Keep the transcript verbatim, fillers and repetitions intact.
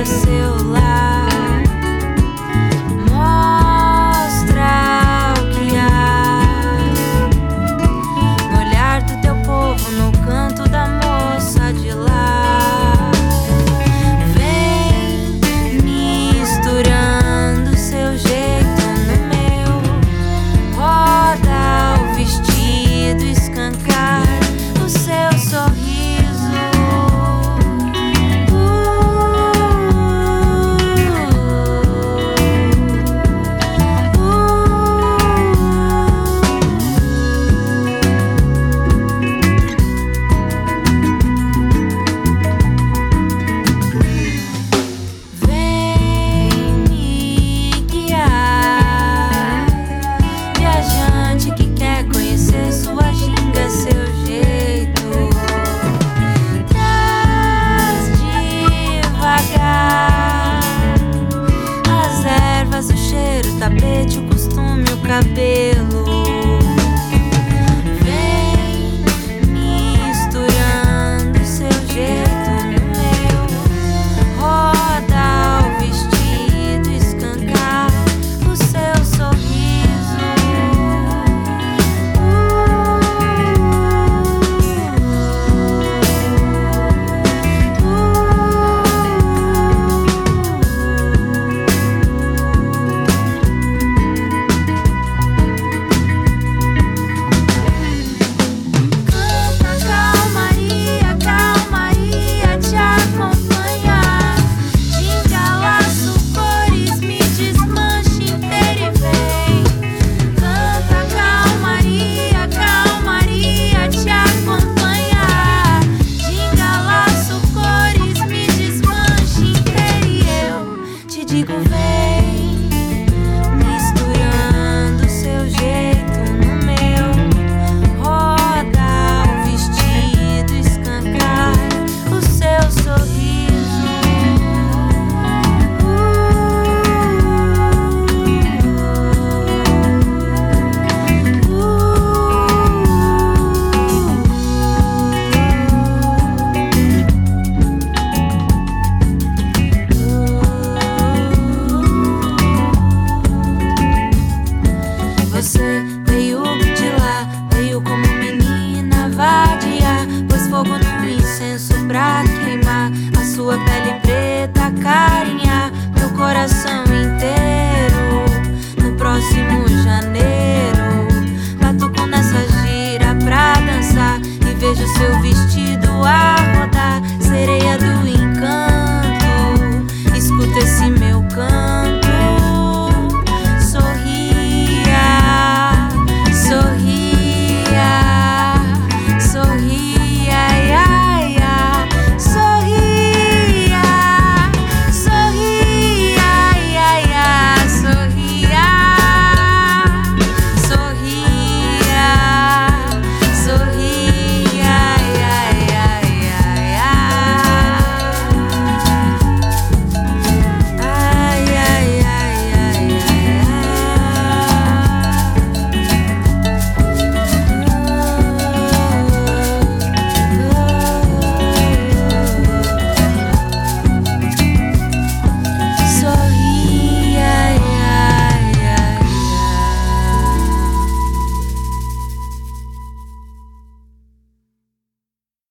seu lar. Mostra o que há no olhar do teu povo, no canto da moça de lá. Vem misturando seu jeito no meu, roda o vestido, escancar o seu sorriso. Tapete, o costume, o cabelo. Vem misturando seu jeito no meu, roda o vestido, escancar o seu sorriso. Digo, vem misturando seu jeito no meu, roda o vestido, escancar o seu sorriso. Você veio de lá, veio como menina vadiar, pôs fogo no incenso pra queimar a sua pele preta, carinhar meu coração.